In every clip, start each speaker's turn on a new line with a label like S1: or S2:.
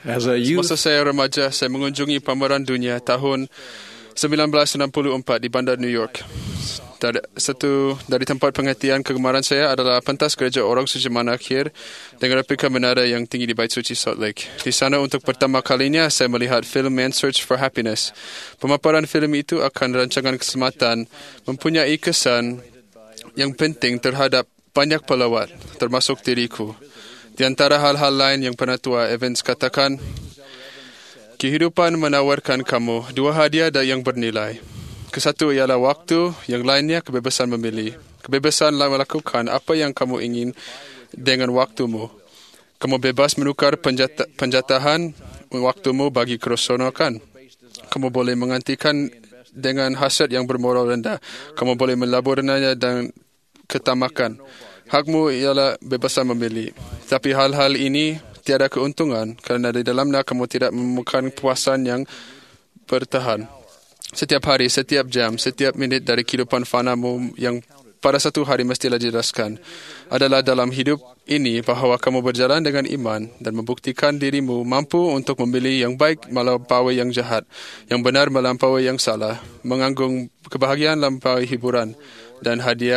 S1: As a
S2: Semasa
S1: youth,
S2: saya remaja, saya mengunjungi pameran dunia tahun 1964 di bandar New York. Satu dari tempat penghentian kegemaran saya adalah pentas gereja orang suci Manakhir dengan replika menara yang tinggi di Bait Suci Salt Lake. Di sana untuk pertama kalinya saya melihat filem Man's Search for Happiness. Pemaparan filem itu akan rancangan keselamatan mempunyai kesan yang penting terhadap banyak pelawat, termasuk diriku. Di antara hal-hal lain yang Penatua Evans katakan, kehidupan menawarkan kamu dua hadiah yang bernilai. Kesatu ialah waktu, yang lainnya kebebasan memilih. Kebebasan melakukan apa yang kamu ingin dengan waktumu. Kamu bebas menukar penjatahan waktumu bagi kerosakan. Kamu boleh mengantikan dengan hasad yang bermoral rendah. Kamu boleh melaburnya dan ketamakan. Hakmu ialah bebasan memilih. Tapi hal-hal ini tiada keuntungan kerana di dalamnya kamu tidak menemukan kepuasan yang bertahan. Setiap hari, setiap jam, setiap minit dari kehidupan fanamu yang pada satu hari mestilah dijelaskan adalah dalam hidup ini bahawa kamu berjalan dengan iman dan membuktikan dirimu mampu untuk memilih yang baik melampaui yang jahat, yang benar melampaui yang salah, menganggung kebahagiaan melampaui hiburan, dan hadiah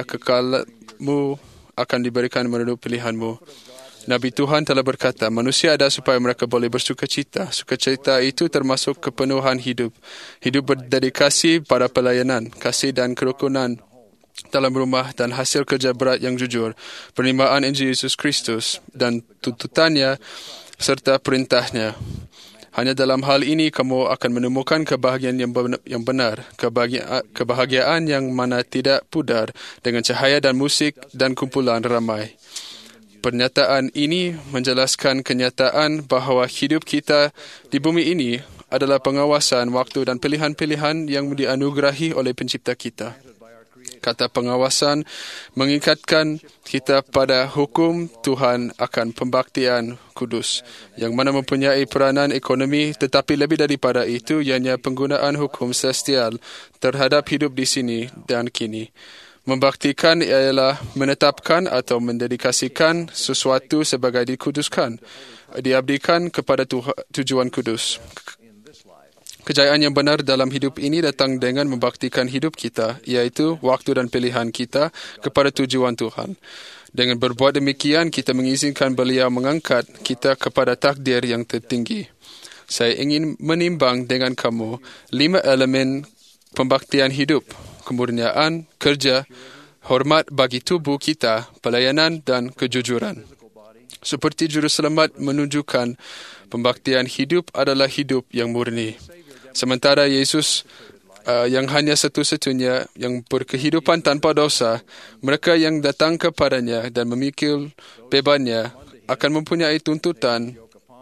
S2: kekalmu akan diberikan menurut pilihanmu. Nabi Tuhan telah berkata, manusia ada supaya mereka boleh bersukacita. Sukacita itu termasuk kepenuhan hidup. Hidup berdedikasi pada pelayanan, kasih dan kerukunan dalam rumah dan hasil kerja berat yang jujur. Penerimaan Injil Yesus Kristus dan tuntutannya serta perintahnya. Hanya dalam hal ini kamu akan menemukan kebahagiaan yang benar. Kebahagiaan yang mana tidak pudar dengan cahaya dan musik dan kumpulan ramai. Pernyataan ini menjelaskan kenyataan bahawa hidup kita di bumi ini adalah pengawasan waktu dan pilihan-pilihan yang dianugerahi oleh pencipta kita. Kata pengawasan mengikatkan kita pada hukum Tuhan akan pembaktian kudus, yang mana mempunyai peranan ekonomi, tetapi lebih daripada itu ianya penggunaan hukum celestial terhadap hidup di sini dan kini. Membaktikan ialah menetapkan atau mendedikasikan sesuatu sebagai dikuduskan, diabdikan kepada tujuan kudus. Kejayaan yang benar dalam hidup ini datang dengan membaktikan hidup kita, iaitu waktu dan pilihan kita kepada tujuan Tuhan. Dengan berbuat demikian, kita mengizinkan Beliau mengangkat kita kepada takdir yang tertinggi. Saya ingin menimbang dengan kamu 5 elemen pembaktian hidup: kemurnian, kerja, hormat bagi tubuh kita, pelayanan dan kejujuran. Seperti juru selamat menunjukkan, pembaktian hidup adalah hidup yang murni. Sementara Yesus yang hanya satu-satunya yang berkehidupan tanpa dosa, mereka yang datang kepadanya dan memikul bebannya akan mempunyai tuntutan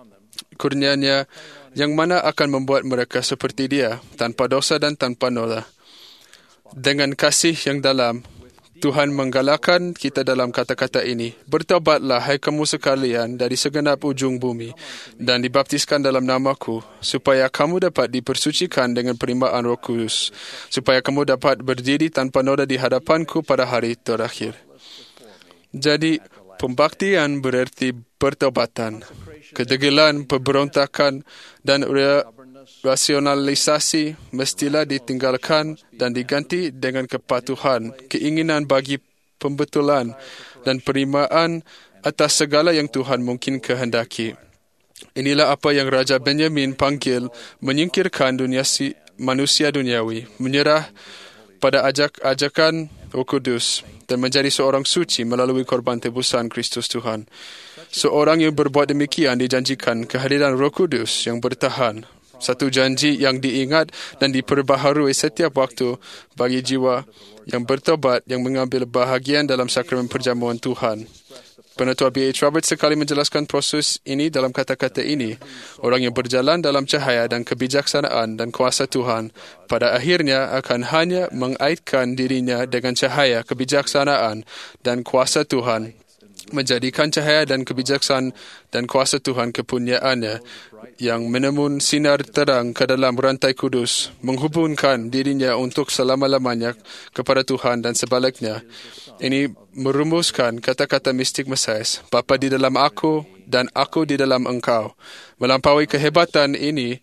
S2: kurnianya yang mana akan membuat mereka seperti dia, tanpa dosa dan tanpa noda. Dengan kasih yang dalam, Tuhan menggalakkan kita dalam kata-kata ini. Bertobatlah, hai kamu sekalian dari segenap ujung bumi, dan dibaptiskan dalam namaku, supaya kamu dapat dipersucikan dengan penerimaan Roh Kudus, supaya kamu dapat berdiri tanpa noda di hadapanku pada hari terakhir. Jadi, pembaktian berarti pertobatan, kedegilan, pemberontakan, dan rasionalisasi mestilah ditinggalkan dan diganti dengan kepatuhan, keinginan bagi pembetulan, dan penerimaan atas segala yang Tuhan mungkin kehendaki. Inilah apa yang Raja Benjamin panggil menyingkirkan manusia duniawi, menyerah pada ajakan Roh Kudus dan menjadi seorang suci melalui korban tebusan Kristus Tuhan. Seorang yang berbuat demikian dijanjikan kehadiran Roh Kudus yang bertahan. Satu janji yang diingat dan diperbaharui setiap waktu bagi jiwa yang bertobat yang mengambil bahagian dalam sakramen perjamuan Tuhan. Penatua B.H. Roberts sekali menjelaskan proses ini dalam kata-kata ini. Orang yang berjalan dalam cahaya dan kebijaksanaan dan kuasa Tuhan pada akhirnya akan hanya mengaitkan dirinya dengan cahaya, kebijaksanaan dan kuasa Tuhan, menjadikan cahaya dan kebijaksanaan dan kuasa Tuhan kepunyaannya yang menemun sinar terang ke dalam rantai kudus, menghubungkan dirinya untuk selama-lamanya kepada Tuhan dan sebaliknya. Ini merumuskan kata-kata mistik Mesias, Bapa di dalam aku dan aku di dalam engkau. Melampaui kehebatan ini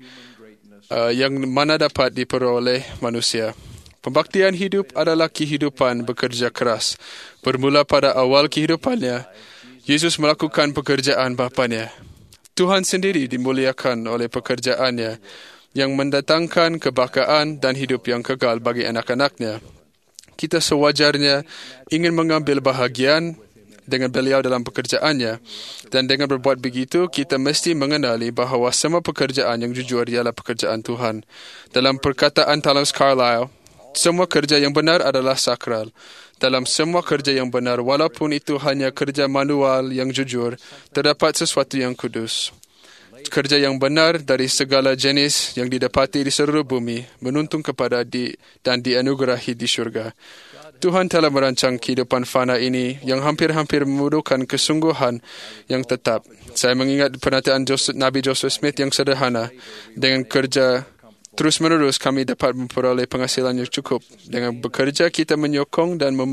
S2: yang mana dapat diperoleh manusia. Pembaktian hidup adalah kehidupan bekerja keras. Bermula pada awal kehidupannya, Yesus melakukan pekerjaan Bapanya. Tuhan sendiri dimuliakan oleh pekerjaannya yang mendatangkan kebahagiaan dan hidup yang kekal bagi anak-anaknya. Kita sewajarnya ingin mengambil bahagian dengan beliau dalam pekerjaannya. Dan dengan berbuat begitu, kita mesti mengenali bahawa semua pekerjaan yang jujur ialah pekerjaan Tuhan. Dalam perkataan Thomas Carlyle, semua kerja yang benar adalah sakral. Dalam semua kerja yang benar, walaupun itu hanya kerja manual yang jujur, terdapat sesuatu yang kudus. Kerja yang benar dari segala jenis yang didapati di seluruh bumi menuntun kepada dan dianugerahi di syurga. Tuhan telah merancang kehidupan fana ini yang hampir-hampir memerlukan kesungguhan yang tetap. Saya mengingat pernyataan Nabi Joseph Smith yang sederhana. Dengan kerja terus-menerus kami dapat memperoleh penghasilan yang cukup. Dengan bekerja kita menyokong dan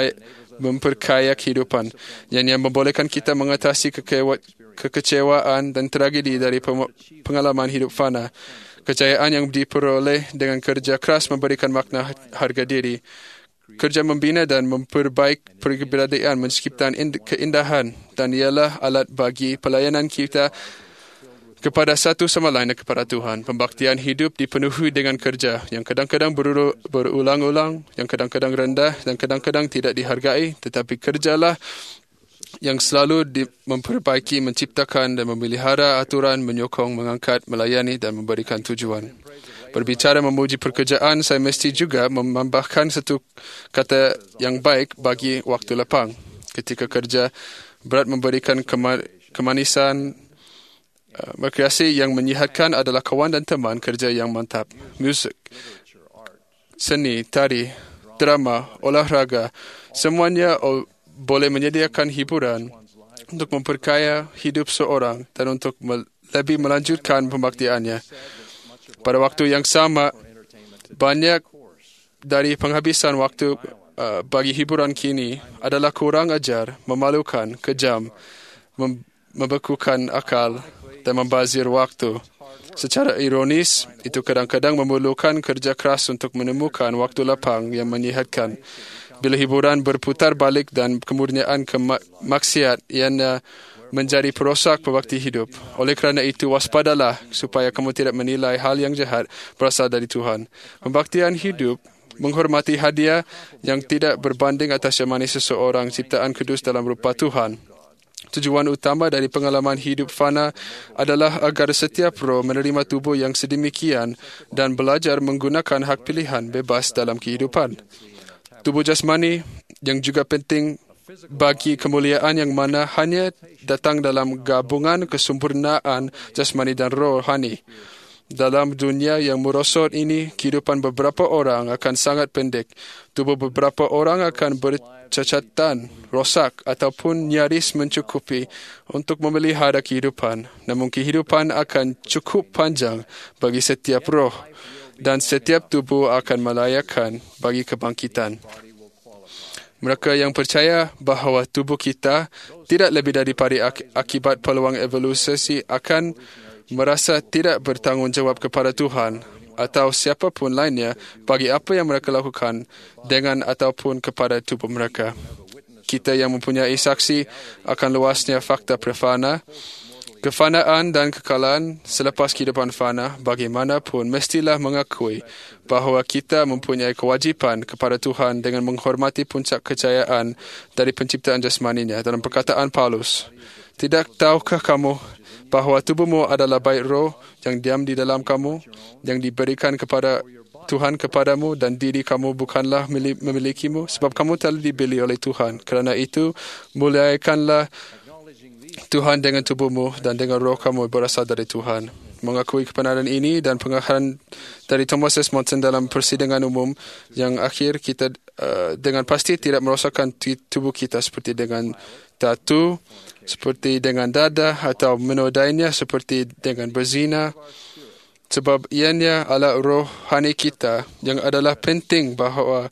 S2: memperkaya kehidupan yang membolehkan kita mengatasi kekecewaan dan tragedi dari pengalaman hidup fana. Kejayaan yang diperoleh dengan kerja keras memberikan makna harga diri. Kerja membina dan memperbaik keberadaan menciptakan keindahan dan ialah alat bagi pelayanan kita kepada satu sama lain dan kepada Tuhan. Pembaktian hidup dipenuhi dengan kerja yang kadang-kadang berulang-ulang, yang kadang-kadang rendah dan kadang-kadang tidak dihargai, tetapi kerjalah yang selalu memperbaiki, menciptakan dan memelihara aturan, menyokong, mengangkat, melayani dan memberikan tujuan. Berbicara memuji pekerjaan, saya mesti juga menambahkan satu kata yang baik bagi waktu lapang. Ketika kerja berat memberikan kemanisan, rekreasi yang menyihatkan adalah kawan dan teman kerja yang mantap. Musik, seni, tari, drama, olahraga, semuanya boleh menyediakan hiburan untuk memperkaya hidup seorang dan untuk lebih melanjutkan pembaktiannya. Pada waktu yang sama, banyak dari penghabisan waktu bagi hiburan kini adalah kurang ajar, memalukan, kejam, membekukan akal dan membazir waktu. Secara ironis, itu kadang-kadang memerlukan kerja keras untuk menemukan waktu lapang yang menyihatkan. Bila hiburan berputar balik dan kemurnian maksiat yang menjadi perosak pembakti hidup. Oleh kerana itu, waspadalah supaya kamu tidak menilai hal yang jahat berasal dari Tuhan. Pembaktian hidup menghormati hadiah yang tidak berbanding atas yamani seseorang ciptaan kudus dalam rupa Tuhan. Tujuan utama dari pengalaman hidup fana adalah agar setiap roh menerima tubuh yang sedemikian dan belajar menggunakan hak pilihan bebas dalam kehidupan. Tubuh jasmani yang juga penting bagi kemuliaan yang mana hanya datang dalam gabungan kesempurnaan jasmani dan rohani. Dalam dunia yang merosot ini, kehidupan beberapa orang akan sangat pendek. Tubuh beberapa orang akan bercacatan, rosak ataupun nyaris mencukupi untuk memelihara kehidupan. Namun kehidupan akan cukup panjang bagi setiap roh dan setiap tubuh akan melayakkan bagi kebangkitan. Mereka yang percaya bahawa tubuh kita tidak lebih daripada akibat peluang evolusi akan merasa tidak bertanggungjawab kepada Tuhan atau siapapun lainnya bagi apa yang mereka lakukan dengan ataupun kepada tubuh mereka. Kita yang mempunyai saksi akan luasnya fakta prefana, kefanaan dan kekalan selepas kehidupan fana, bagaimanapun mestilah mengakui bahawa kita mempunyai kewajipan kepada Tuhan dengan menghormati puncak kejayaan dari penciptaan jasmaninya. Dalam perkataan Paulus, tidak tahukah kamu bahawa tubuhmu adalah bait roh yang diam di dalam kamu, yang diberikan kepada Tuhan kepadamu dan diri kamu bukanlah memilikimu, sebab kamu telah dibeli oleh Tuhan. Kerana itu, muliakanlah Tuhan dengan tubuhmu dan dengan roh kamu berasal dari Tuhan. Mengakui kebenaran ini dan pengajaran dari Thomas S. Monson dalam persidangan umum yang akhir, kita dengan pasti tidak merosakkan tubuh kita seperti dengan tatu, seperti dengan dada atau menodainya seperti dengan berzina. Sebab ianya adalah rohani kita yang adalah penting bahawa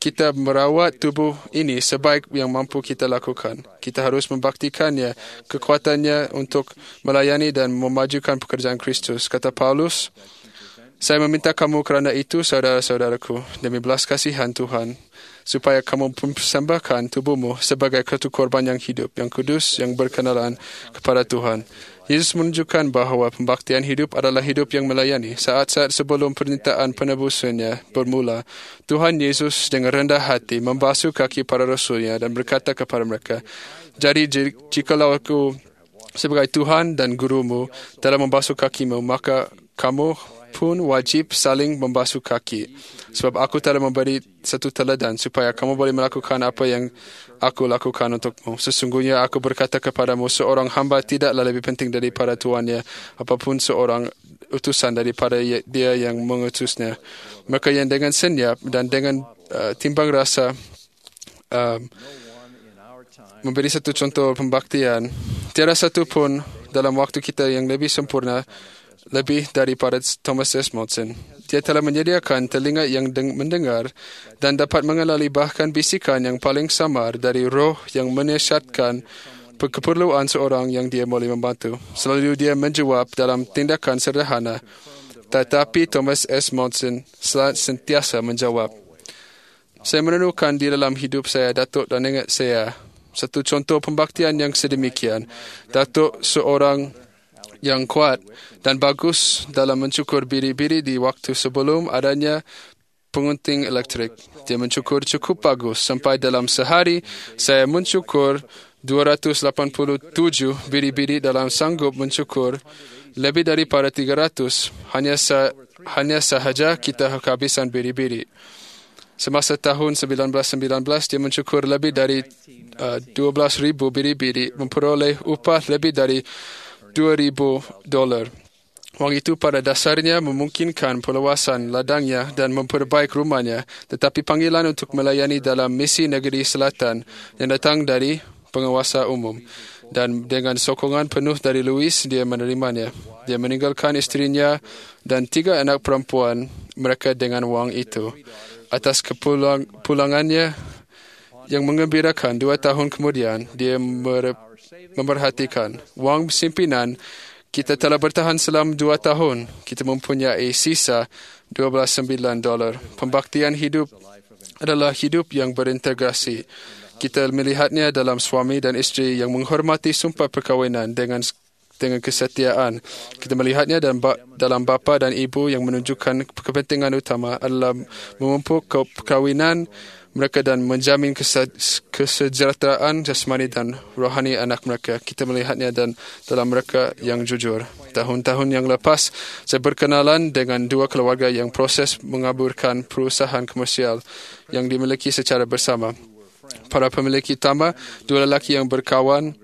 S2: kita merawat tubuh ini sebaik yang mampu kita lakukan. Kita harus membaktikannya, kekuatannya untuk melayani dan memajukan pekerjaan Kristus. Kata Paulus, saya meminta kamu kerana itu, saudara-saudaraku, demi belas kasihan Tuhan, supaya kamu mempersembahkan tubuhmu sebagai satu korban yang hidup, yang kudus, yang berkenalan kepada Tuhan. Yesus menunjukkan bahawa pembaktian hidup adalah hidup yang melayani. Saat-saat sebelum permintaan penebusannya bermula, Tuhan Yesus dengan rendah hati membasuh kaki para rasulnya dan berkata kepada mereka, jadi jikalau aku sebagai Tuhan dan gurumu dalam membasuh kakimu, maka kamu pun wajib saling membasuh kaki. Sebab aku telah memberi satu teladan supaya kamu boleh melakukan apa yang aku lakukan untukmu. Sesungguhnya aku berkata kepadamu, seorang hamba tidaklah lebih penting daripada tuannya, apapun seorang utusan daripada dia yang mengutusnya. Maka yang dengan senyap dan dengan timbang rasa memberi satu contoh pembaktian, tiada satu pun dalam waktu kita yang lebih sempurna lebih daripada Thomas S. Monson. Dia telah menyediakan telinga yang mendengar dan dapat mengenali bahkan bisikan yang paling samar dari roh yang menyiasatkan keperluan seorang yang dia boleh membantu. Selalu dia menjawab dalam tindakan sederhana, tetapi Thomas S. Monson sentiasa menjawab. Saya menemukan di dalam hidup saya, Datuk dan nenek saya, satu contoh pembaktian yang sedemikian. Datuk seorang yang kuat dan bagus dalam mencukur biri-biri di waktu sebelum adanya pengunting elektrik. Dia mencukur cukup bagus sampai dalam sehari saya mencukur 287 biri-biri dalam sanggup mencukur lebih daripada 300 hanya sahaja kita kehabisan biri-biri. Semasa tahun 1919 dia mencukur lebih dari 12,000 biri-biri, memperoleh upah lebih dari $2,000. Wang itu pada dasarnya memungkinkan perluasan ladangnya dan memperbaik rumahnya, tetapi panggilan untuk melayani dalam misi negeri selatan yang datang dari penguasa umum. Dan dengan sokongan penuh dari Louis, dia menerimanya. Dia meninggalkan istrinya dan 3 anak perempuan mereka dengan wang itu. Atas kepulangannya yang mengembirakan, 2 tahun kemudian, dia memerhatikan wang simpinan kita telah bertahan selama 2 tahun. Kita mempunyai sisa $12,900. Pembaktian hidup adalah hidup yang berintegrasi. Kita melihatnya dalam suami dan isteri yang menghormati sumpah perkahwinan dengan kesetiaan. Kita melihatnya dalam bapa dan ibu yang menunjukkan kepentingan utama adalah memupuk perkahwinan mereka dan menjamin kesejahteraan jasmani dan rohani anak mereka. Kita melihatnya dalam mereka yang jujur. Tahun-tahun yang lepas, saya berkenalan dengan 2 keluarga yang proses mengaburkan perusahaan komersial yang dimiliki secara bersama. Para pemilik utama, 2 lelaki yang berkawan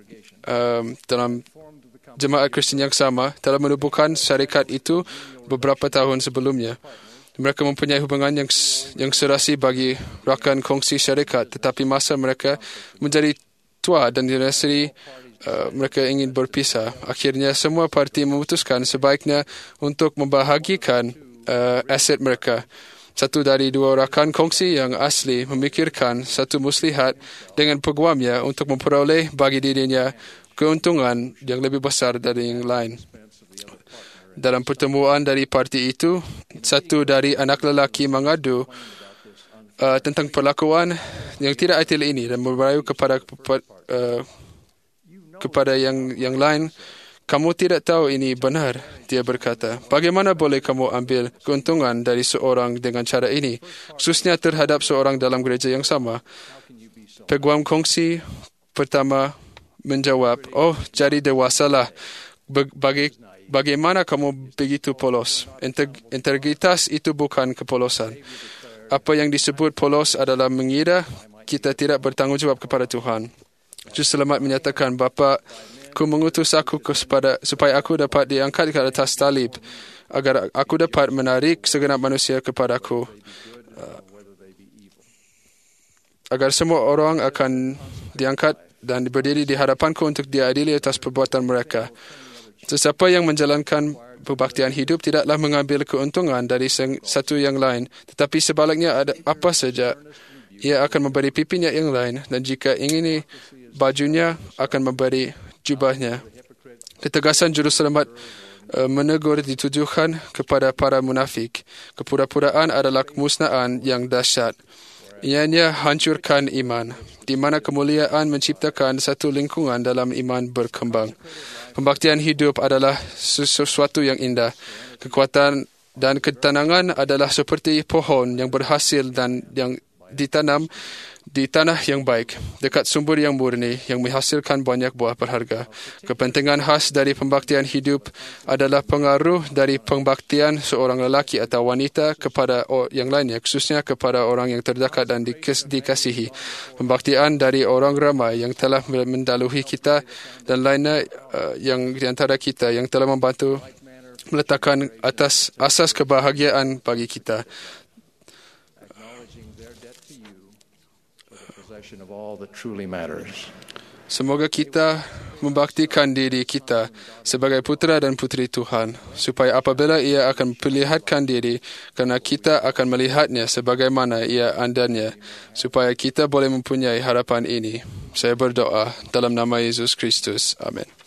S2: dalam jemaat Kristen yang sama, telah menubuhkan syarikat itu beberapa tahun sebelumnya. Mereka mempunyai hubungan yang serasi bagi rakan kongsi syarikat, tetapi masa mereka menjadi tua dan dinasiri, mereka ingin berpisah. Akhirnya semua parti memutuskan sebaiknya untuk membahagikan aset mereka. Satu dari 2 rakan kongsi yang asli memikirkan satu muslihat dengan peguamnya untuk memperoleh bagi dirinya keuntungan yang lebih besar dari yang lain. Dalam pertemuan dari parti itu, satu dari anak lelaki mengadu tentang perlakuan yang tidak adil ini dan merayu kepada yang lain. Kamu tidak tahu ini benar, dia berkata. Bagaimana boleh kamu ambil keuntungan dari seorang dengan cara ini, khususnya terhadap seorang dalam gereja yang sama? Peguam kongsi pertama menjawab, oh, jadi dewasalah. Bagaimana kamu begitu polos? Integritas itu bukan kepolosan. Apa yang disebut polos adalah mengira kita tidak bertanggungjawab kepada Tuhan. Juru Selamat menyatakan, Bapa-Ku mengutus aku supaya aku dapat diangkat ke atas salib, agar aku dapat menarik segenap manusia kepadaku, agar semua orang akan diangkat dan berdiri di hadapanku untuk diadili atas perbuatan mereka. Sesiapa yang menjalankan pembaktian hidup tidaklah mengambil keuntungan dari satu yang lain, tetapi sebaliknya ada apa saja ia akan memberi pipinya yang lain, dan jika ingini bajunya, akan memberi jubahnya. Ketegasan juru selamat menegur ditujukan kepada para munafik. Kepura-puraan adalah kemusnahan yang dahsyat. Ianya hancurkan iman, di mana kemuliaan menciptakan satu lingkungan dalam iman berkembang. Pembaktian hidup adalah sesuatu yang indah. Kekuatan dan ketenangan adalah seperti pohon yang berhasil dan yang ditanam di tanah yang baik, dekat sumber yang murni, yang menghasilkan banyak buah berharga. Kepentingan khas dari pembaktian hidup adalah pengaruh dari pembaktian seorang lelaki atau wanita kepada yang lainnya, khususnya kepada orang yang terdekat dan dikasihi. Pembaktian dari orang ramai yang telah mendahului kita dan lainnya yang di antara kita yang telah membantu meletakkan atas asas kebahagiaan bagi kita.
S1: Of all that truly matters.
S2: Semoga kita membaktikan diri kita sebagai putera dan puteri Tuhan, supaya apabila ia akan memperlihatkan diri, kerana kita akan melihatnya sebagaimana ia andanya, supaya kita boleh mempunyai harapan ini. Saya berdoa dalam nama Yesus Kristus. Amin.